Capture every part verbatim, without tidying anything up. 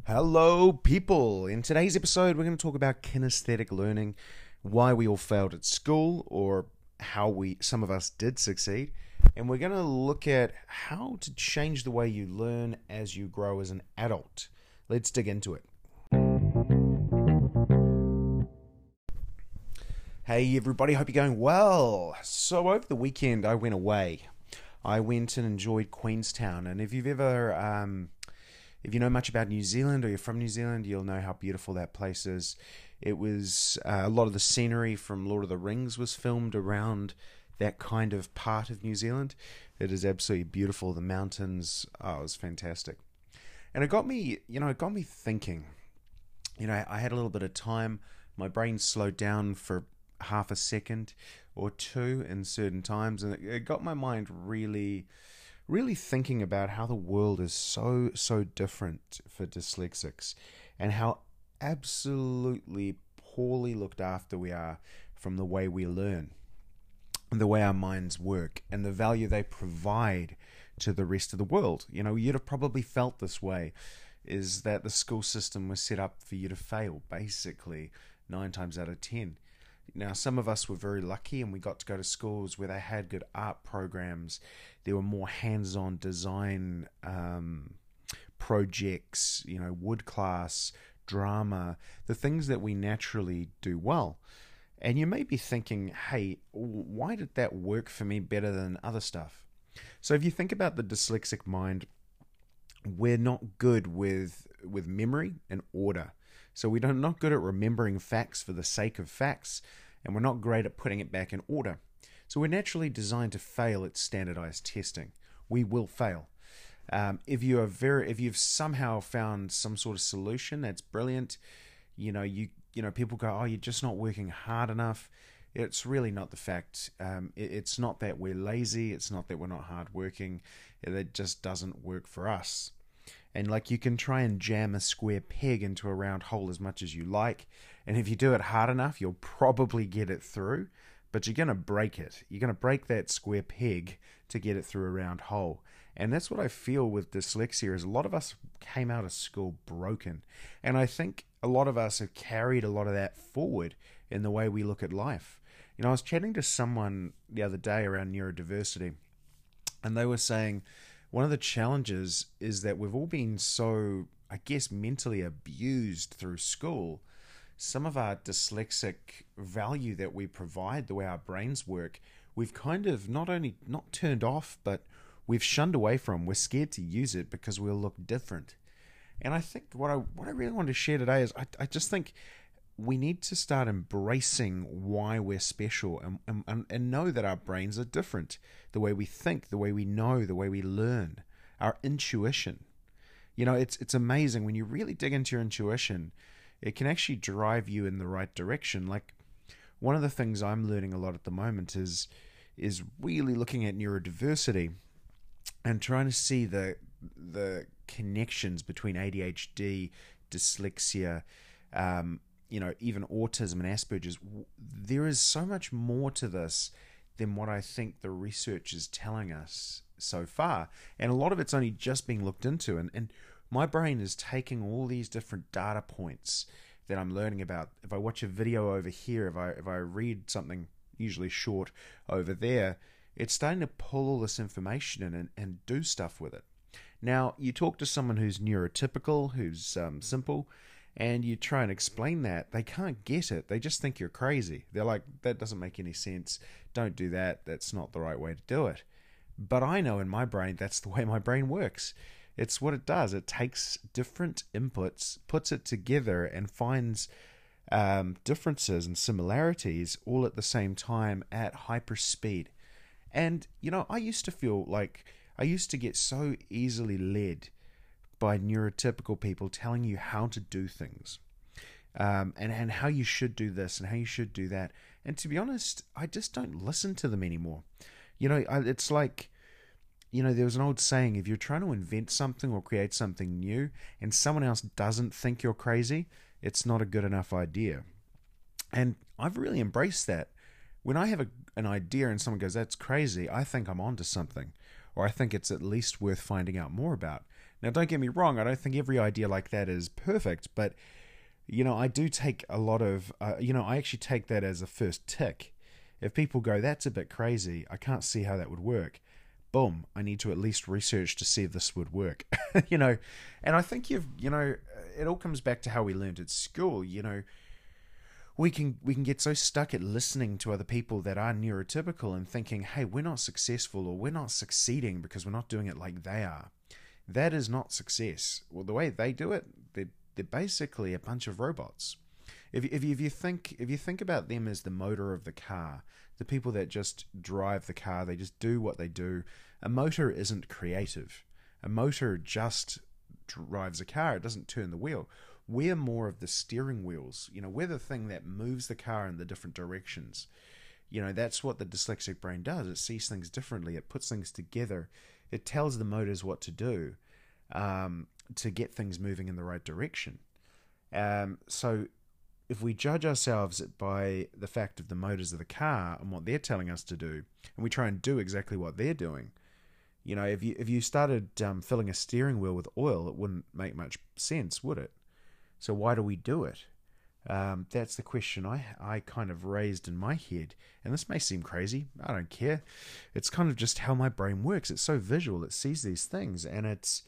Hello, people. In today's episode, we're going to talk about kinesthetic learning, why we all failed at school, or how we some of us did succeed, and we're going to look at how to change the way you learn as you grow as an adult. Let's dig into it. Hey, everybody. Hope you're going well. So over the weekend, I went away. I went and enjoyed Queenstown, and if you've ever um, If you know much about New Zealand or you're from New Zealand, you'll know how beautiful that place is. It was uh, a lot of the scenery from Lord of the Rings was filmed around that kind of part of New Zealand. It is absolutely beautiful. The mountains, oh, it was fantastic. And it got me, you know, it got me thinking. You know, I had a little bit of time. My brain slowed down for half a second or two in certain times, and it, it got my mind really... really thinking about how the world is so, so different for dyslexics and how absolutely poorly looked after we are from the way we learn and the way our minds work and the value they provide to the rest of the world. You know, you'd have probably felt this way, is that the school system was set up for you to fail, basically, nine times out of ten. Now, some of us were very lucky and we got to go to schools where they had good art programs. There were more hands-on design um, projects, you know, wood class, drama, the things that we naturally do well. And you may be thinking, hey, why did that work for me better than other stuff? So if you think about the dyslexic mind, we're not good with, with memory and order. So we're not good at remembering facts for the sake of facts, and we're not great at putting it back in order. So we're naturally designed to fail at standardized testing. We will fail. Um, if you are very, if you've somehow found some sort of solution that's brilliant, you know, you you know, people go, oh, you're just not working hard enough. It's really not the fact. Um, it, it's not that we're lazy. It's not that we're not hardworking. It just doesn't work for us. And like, you can try and jam a square peg into a round hole as much as you like, and if you do it hard enough, you'll probably get it through, but you're going to break it. You're going to break that square peg to get it through a round hole. And that's what I feel with dyslexia, is a lot of us came out of school broken. And I think a lot of us have carried a lot of that forward in the way we look at life. You know, I was chatting to someone the other day around neurodiversity, and they were saying, one of the challenges is that we've all been so, I guess, mentally abused through school. Some of our dyslexic value that we provide, the way our brains work, we've kind of not only not turned off, but we've shunned away from. We're scared to use it because we'll look different. And I think what I what I really want to share today is I, I just think we need to start embracing why we're special and, and, and know that our brains are different. The way we think, the way we know, the way we learn, our intuition. You know, it's it's amazing when you really dig into your intuition. It can actually drive you in the right direction. Like, one of the things I'm learning a lot at the moment is is really looking at neurodiversity and trying to see the the connections between A D H D, dyslexia, um, you know, even autism and Asperger's. There is so much more to this than what I think the research is telling us so far. And a lot of it's only just being looked into. And, and my brain is taking all these different data points that I'm learning about. If I watch a video over here, if I if I read something, usually short, over there, it's starting to pull all this information in and, and do stuff with it. Now, you talk to someone who's neurotypical, who's um, simple, and you try and explain that, they can't get it. They just think you're crazy. They're like, that doesn't make any sense. Don't do that. That's not the right way to do it. But I know in my brain, that's the way my brain works. It's what it does. It takes different inputs, puts it together, and finds um, differences and similarities all at the same time at hyper speed. And, you know, I used to feel like, I used to get so easily led by neurotypical people telling you how to do things, um, and, and how you should do this and how you should do that. And to be honest, I just don't listen to them anymore. You know, I, it's like, you know, there was an old saying, if you're trying to invent something or create something new and someone else doesn't think you're crazy, it's not a good enough idea. And I've really embraced that. When I have a, an idea and someone goes, that's crazy, I think I'm onto something, or I think it's at least worth finding out more about. Now, don't get me wrong, I don't think every idea like that is perfect, but, you know, I do take a lot of, uh, you know, I actually take that as a first tick. If people go, that's a bit crazy, I can't see how that would work. Boom, I need to at least research to see if this would work. you know, and I think you've, you know, it all comes back to how we learned at school. You know, we can we can get so stuck at listening to other people that are neurotypical and thinking, hey, we're not successful or we're not succeeding because we're not doing it like they are. That is not success. Well, the way they do it, they're, they're basically a bunch of robots. If if you, if you think if you think about them as the motor of the car, the people that just drive the car, they just do what they do. A motor isn't creative. A motor just drives a car. It doesn't turn the wheel. We're more of the steering wheels. You know, we're the thing that moves the car in the different directions. You know, that's what the dyslexic brain does. It sees things differently. It puts things together. It tells the motors what to do um, to get things moving in the right direction. Um, so if we judge ourselves by the fact of the motors of the car and what they're telling us to do, and we try and do exactly what they're doing, you know, if you if you started um, filling a steering wheel with oil, it wouldn't make much sense, would it? So why do we do it? Um, that's the question I I kind of raised in my head. And this may seem crazy. I don't care. It's kind of just how my brain works. It's so visual. It sees these things. And it's,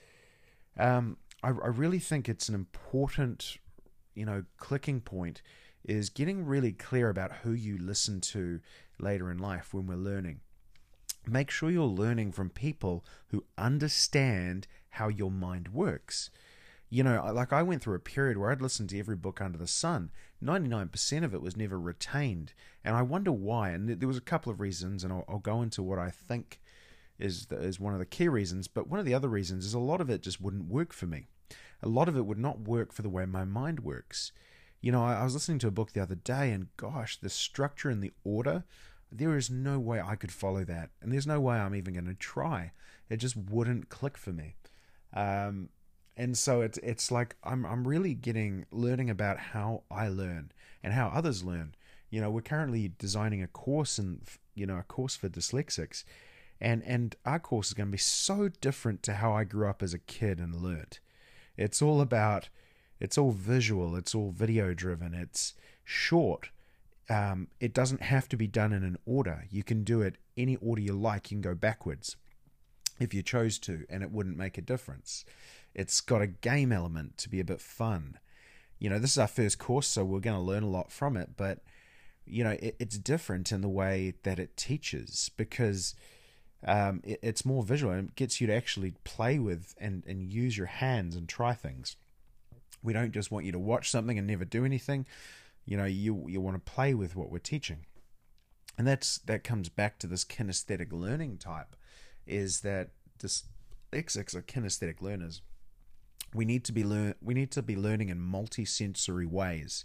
um, I, I really think it's an important, you know, clicking point is getting really clear about who you listen to later in life when we're learning. Make sure you're learning from people who understand how your mind works. You know, like I went through a period where I'd listened to every book under the sun. ninety-nine percent of it was never retained. And I wonder why. And there was a couple of reasons, and I'll, I'll go into what I think is, the, is one of the key reasons. But one of the other reasons is a lot of it just wouldn't work for me. A lot of it would not work for the way my mind works. You know, I, I was listening to a book the other day, and gosh, the structure and the order, there is no way I could follow that. And there's no way I'm even going to try. It just wouldn't click for me. Um... And so it's it's like I'm I'm really getting learning about how I learn and how others learn. You know, we're currently designing a course and you know a course for dyslexics, and and our course is going to be so different to how I grew up as a kid and learned. It's all about, it's all visual, it's all video driven, it's short. Um, it doesn't have to be done in an order. You can do it any order you like. You can go backwards if you chose to, and it wouldn't make a difference. It's got a game element to be a bit fun. You know, this is our first course, so we're going to learn a lot from it, but, you know, it, it's different in the way that it teaches because um, it, it's more visual and it gets you to actually play with and, and use your hands and try things. We don't just want you to watch something and never do anything. You know, you you want to play with what we're teaching. And that's that comes back to this kinesthetic learning type, is that dyslexics are kinesthetic learners. We need to be learn. We need to be learning in multi-sensory ways.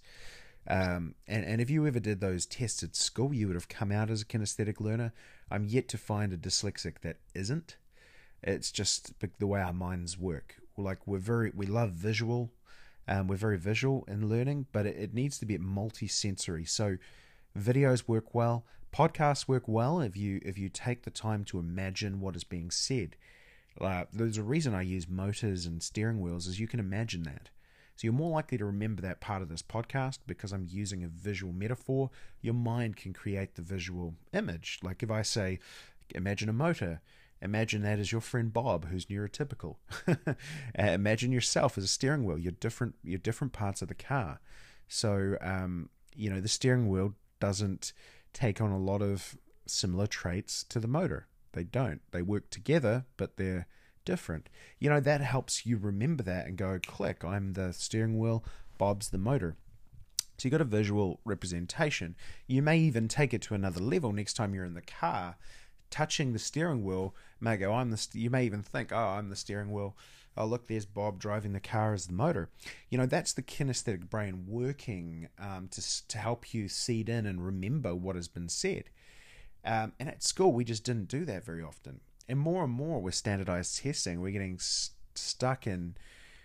Um, and, and if you ever did those tests at school, you would have come out as a kinesthetic learner. I'm yet to find a dyslexic that isn't. It's just the way our minds work. Like we're very, we love visual. Um, we're very visual in learning, but it, it needs to be multi-sensory. So videos work well. Podcasts work well if you if you take the time to imagine what is being said. Uh, there's a reason I use motors and steering wheels, is you can imagine that. So you're more likely to remember that part of this podcast because I'm using a visual metaphor. Your mind can create the visual image. Like if I say, imagine a motor, imagine that as your friend Bob, who's neurotypical. uh, imagine yourself as a steering wheel. You're different, you're different parts of the car. So, um, you know, the steering wheel doesn't take on a lot of similar traits to the motor. They don't. They work together, but they're different. You know, that helps you remember that and go, click, I'm the steering wheel, Bob's the motor. So you got a visual representation. You may even take it to another level next time you're in the car, touching the steering wheel, may go, I'm the, st-. You may even think, oh, I'm the steering wheel. Oh, look, there's Bob driving the car as the motor. You know, that's the kinesthetic brain working um, to, to help you seed in and remember what has been said. Um, and at school, we just didn't do that very often. And more and more with standardized testing, we're getting st- stuck in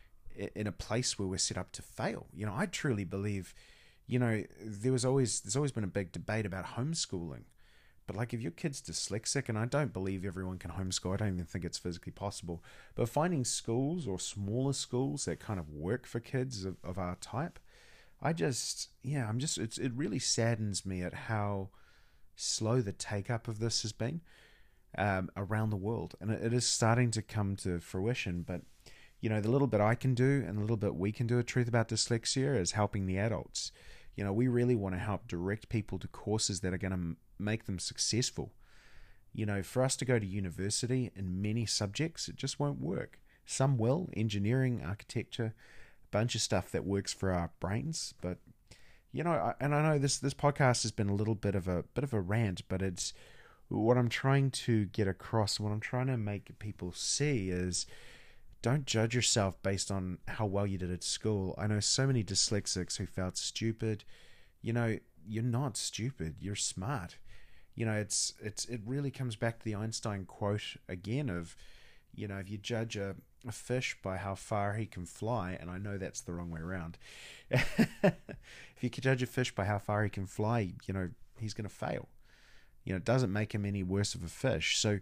in a place where we're set up to fail. You know, I truly believe, you know, there was always there's always been a big debate about homeschooling. But like if your kid's dyslexic, and I don't believe everyone can homeschool, I don't even think it's physically possible, but finding schools or smaller schools that kind of work for kids of, of our type, I just, yeah, I'm just, it's, it really saddens me at how slow the take up of this has been um, around the world. And it, it is starting to come to fruition, but you know, the little bit I can do and the little bit we can do at Truth About Dyslexia is helping the adults. You know, we really want to help direct people to courses that are going to make them successful. You know, for us to go to university in many subjects, it just won't work. Some will, engineering, architecture, a bunch of stuff that works for our brains. But, you know, I, and I know this this podcast has been a little bit of a bit of a rant, but it's what I'm trying to get across, what I'm trying to make people see is don't judge yourself based on how well you did at school. I know so many dyslexics who felt stupid. You know, you're not stupid. You're smart. You know, it's it's it really comes back to the Einstein quote again of, you know, if you judge a, a fish by how far he can fly, and I know that's the wrong way around. If you can judge a fish by how far he can fly, you know, he's going to fail. You know, it doesn't make him any worse of a fish. So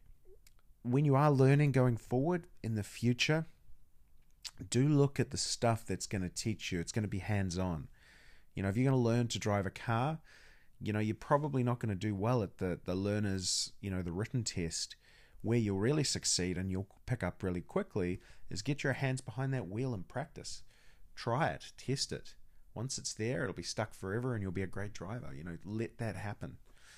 when you are learning going forward in the future, do look at the stuff that's going to teach you. It's going to be hands-on. You know, if you're going to learn to drive a car, you know, you're probably not going to do well at the, the learner's, you know, the written test. Where you'll really succeed and you'll pick up really quickly is get your hands behind that wheel and practice. Try it, test it. Once it's there, it'll be stuck forever and you'll be a great driver. You know, let that happen.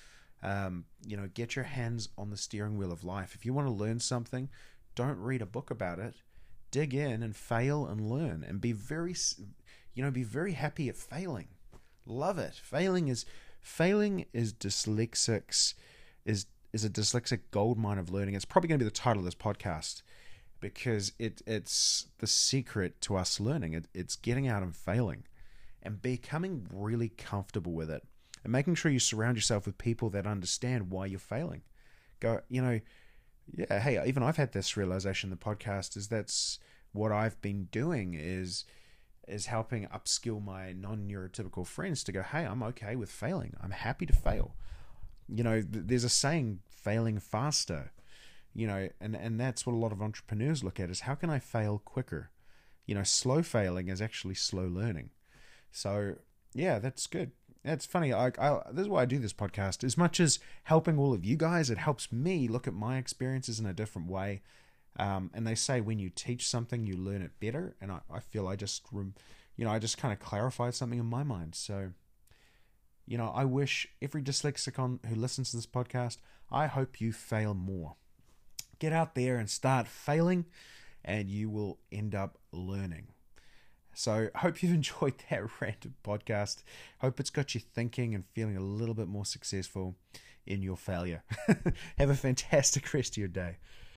Um, you know, get your hands on the steering wheel of life. If you want to learn something, don't read a book about it. Dig in and fail and learn, and be very, you know, be very happy at failing. Love it. Failing is, failing is dyslexics, is is a dyslexic goldmine of learning. It's probably going to be the title of this podcast because it it's the secret to us learning. It, it's getting out and failing, and becoming really comfortable with it. And making sure you surround yourself with people that understand why you're failing. Go, you know, yeah, hey, even I've had this realization in the podcast is that's what I've been doing is is helping upskill my non-neurotypical friends to go, hey, I'm okay with failing. I'm happy to fail. You know, th- there's a saying, failing faster, you know, and, and that's what a lot of entrepreneurs look at is how can I fail quicker? You know, slow failing is actually slow learning. So, yeah, that's good. It's funny. I, I, this is why I do this podcast. As much as helping all of you guys, it helps me look at my experiences in a different way. Um, and they say when you teach something, you learn it better. And I, I feel I just, you know, I just kind of clarified something in my mind. So, you know, I wish every dyslexic on who listens to this podcast, I hope you fail more. Get out there and start failing, and you will end up learning. So I hope you've enjoyed that random podcast. Hope it's got you thinking and feeling a little bit more successful in your failure. Have a fantastic rest of your day.